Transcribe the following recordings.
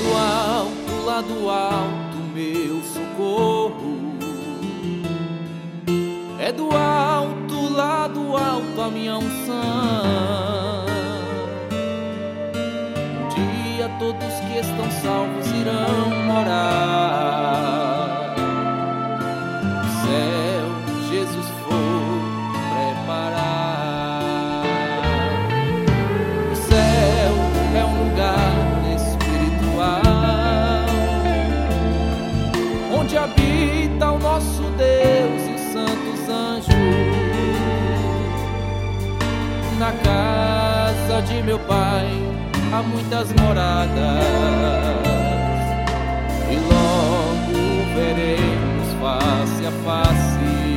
lá do alto, meu socorro. É do alto, lá do alto, a minha unção. Um dia todos que estão salvos irão morar no céu. Jesus foi preparar. O céu é um lugar espiritual, onde habita o nosso Deus e os santos anjos. Na casa de meu Pai há muitas moradas, e logo veremos face a face.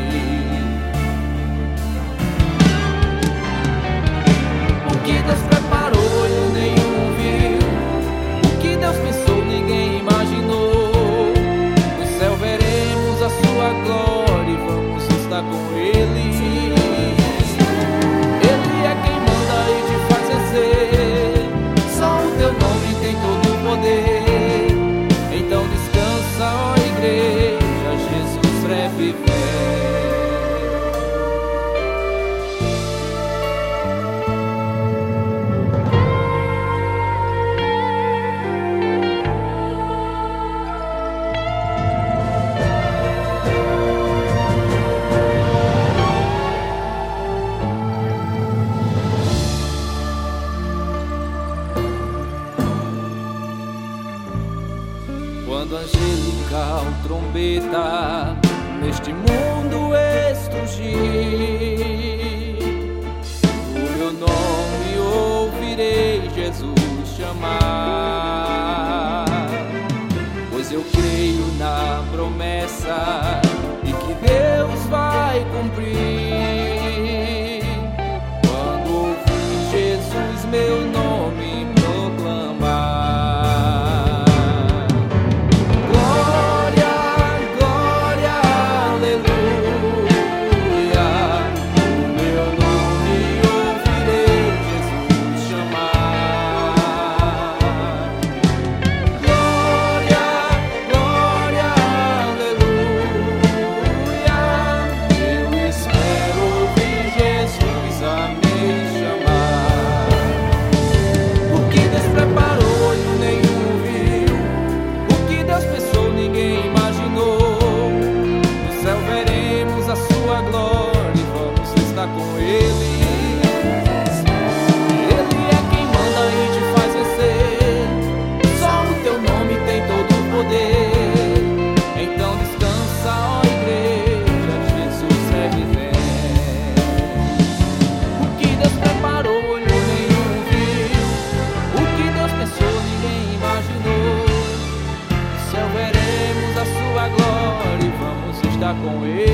O que Deus preparou, olho nenhum viu. O que Deus pensou, ninguém imaginou. No céu veremos a sua glória e vamos estar com Ele. Ele é quem manda e te faz vencer. Só o teu nome tem todo o poder. Então descansa, ó igreja, Jesus reviver. Quando a angelical trombeta neste mundo estrugir, o meu nome ouvirei Jesus chamar. Pois eu creio na promessa e que Deus vai cumprir. Quando ouvir Jesus meu nome proclamar. Com Ele. Ele é quem manda e te faz vencer. Só o teu nome tem todo o poder. Então descansa, ó igreja, Jesus reviver. O que Deus preparou, olho nenhum viu. O que Deus pensou, ninguém imaginou. No céu veremos a sua glória e vamos estar com Ele.